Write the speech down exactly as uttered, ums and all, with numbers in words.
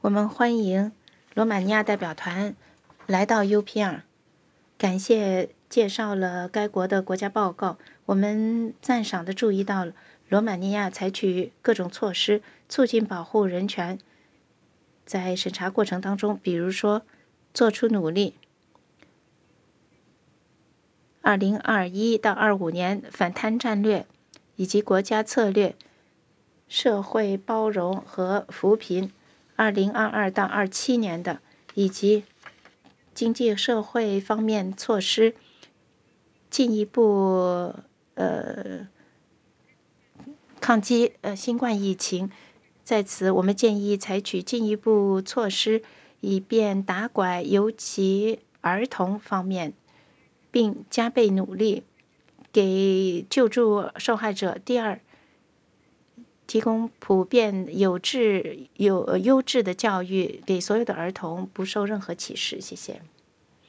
我们欢迎罗马尼亚代表团来到 U P R， 感谢介绍了该国的国家报告。我们赞赏地注意到了罗马尼亚采取各种措施促进保护人权，在审查过程当中，比如说做出努力。二零二一到二五年反贪战略以及国家策略、社会包容和扶贫，二零二二到二七年的，以及经济社会方面措施，进一步呃抗击呃新冠疫情。在此，我们建议采取进一步措施，以便打拐尤其儿童方面，并加倍努力给救助受害者。第二，提供普遍有质有优质的教育给所有的儿童，不受任何歧视。谢谢。